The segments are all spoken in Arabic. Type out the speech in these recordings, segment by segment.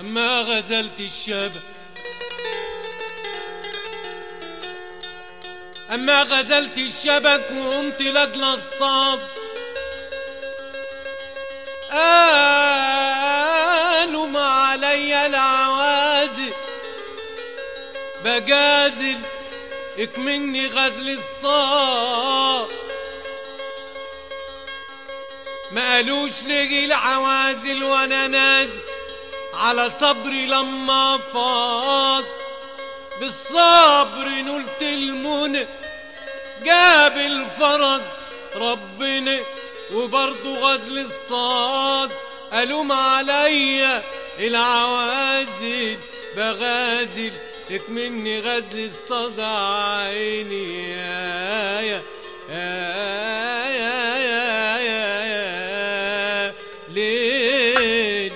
أما غزلت الشبك أما غزلت الشبك وقمت لاجل اصطاد قالوا ما عليا العوازل بجازل اكمني غزل اصطاد ما قالوش لجي العوازل وانا نازل على صبري لما فاض بالصبر نلت المنى جاب الفرج ربنا وبرضه غزل اصطاد ألوم عليا العوازل بغازل اكمني غزل اصطاد عيني يا ليل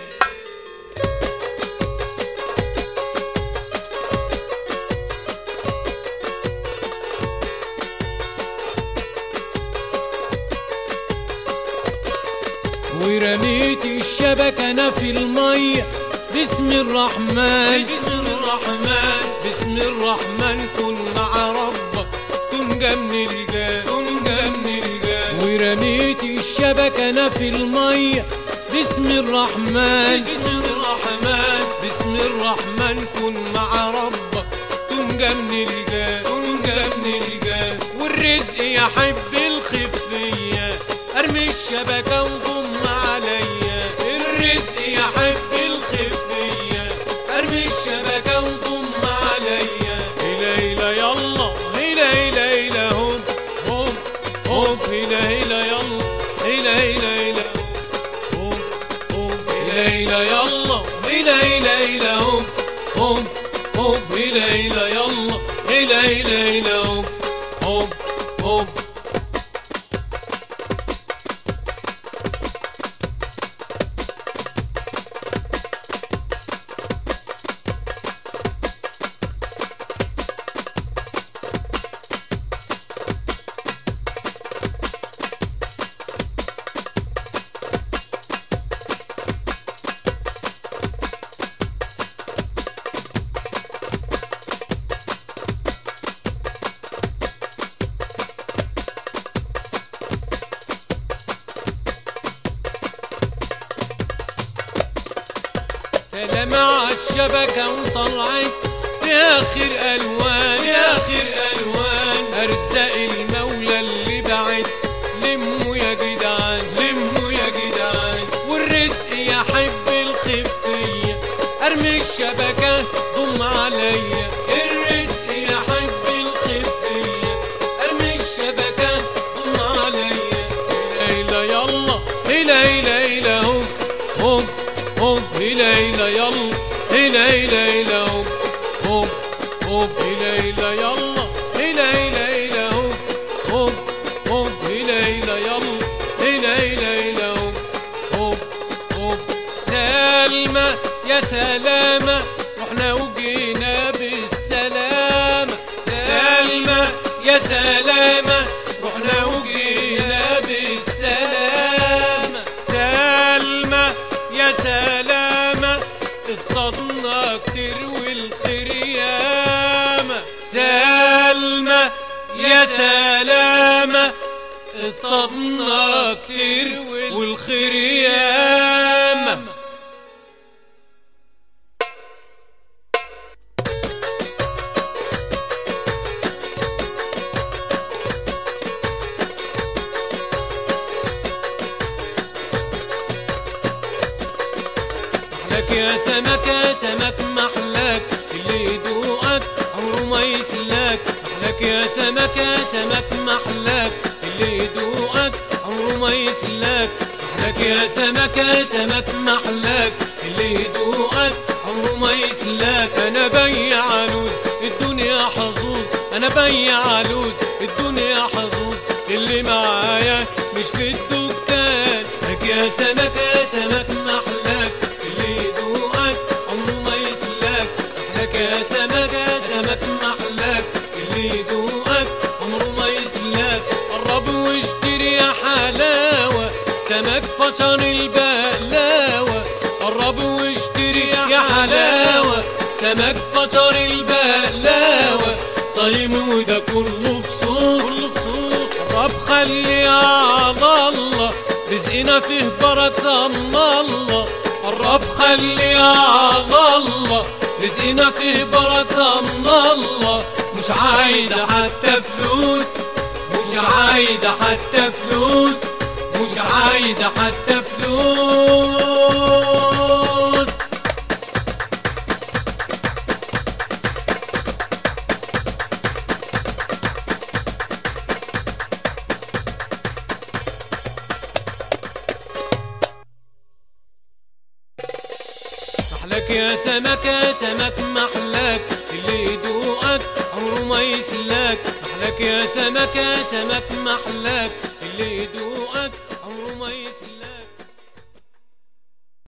ورميت الشبك انا في المية باسم الرحمن باسم الرحمن باسم الرحمن كن مع ربك تنجى من الجاه تنجى من الجاه ورميت الشبك انا في المية باسم الرحمن باسم الرحمن باسم الرحمن كن مع ربك تنجى من الجاه تنجى من الجاه والرزق يحب الخفية ارمي الشبكة وضم عليا الرزق يحب الخفية ارمي الشبكة وضم عليا هلا هلا يلا هلا هلا هلا هوب هوب هوب هلا هلا يلا هلا هلا هلا هوب هوب هلا هلا يلا هلا هلا هلا هوب هوب هوب هلا هلا يلا هلا هلا هلا هوب هوب هوب سلام عالشبكة وطلعت في آخر ألوان في آخر ألوان أرزاق المولى اللي بعت لموا يا جدعان لموا يا جدعان والرزق يحب الخفية أرمي الشبكة ضم عليا الرزق يحب الخفية أرمي الشبكة ضم عليا هلا يلا هلا هلا هلا هوب هوب هوب هلا هلا يلا هلا هلا هلا هوب هوب هوب هلا هلا يلا هلا هلا هلا هوب هوب هوب هلا هلا يلا هلا هلا هلا هوب هوب هوب سلمى يا سلامة رحنا وجينا بالسلامة سلمى يا سلامة رحنا وجينا بالسلامة سلمى يا سلامة اصطادنا كتير والخير ياما سلمى يا سلامة اصطادنا كتير والخير ياما يا سمك يا سمك محلاك اللي يدوقك عمره ما يسلاك محلاك يا سمك يا سمك محلاك اللي يدوقك عمره ما يسلاك محلاك يا سمك يا سمك محلاك اللي يدوقك عمره ما يسلاك انا بيع علوز الدنيا حظوظ انا بيع علوز الدنيا حظوظ اللي معايا مش في الدكان لك يا سمك يا سمك محلاك يا سمك يا سمك محلاك اللي يدوقك عمره ما يسلاك قرب واشتري يا حلاوة سمك فشر البقلاوة قرب واشتري يا حلاوة دايم وده كله فصوص. رب خلي على الله رزقنا فيه بركة من الله. الرب خلي على الله رزقنا فيه بركة من الله. مش عايزة حتى فلوس، مش عايزة حتى فلوس، مش عايزة حتى فلوس. محلاك يا سمك يا سمك محلاك، اللي يدوقك عمره ما يسلاك. محلاك يا سمك يا سمك محلاك، اللي يدوقك